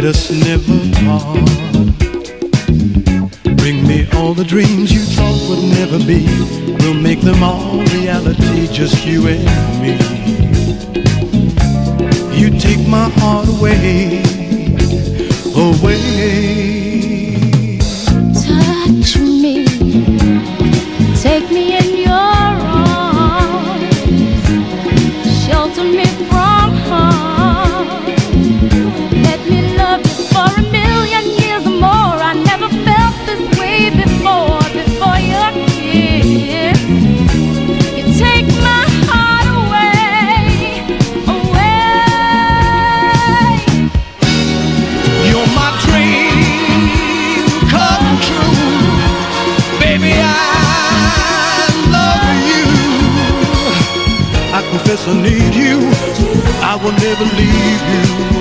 us never part. Bring me all the dreams you thought would never be. We'll make them all reality, just you and me. You take my heart away, away. Touch me, take me in your arms, shelter me from harm. Let me love you for a million years or more. I never felt this way before your kiss. You take my heart away, away. You're my dream come true, baby. I love you. I confess I need you. I will never leave you.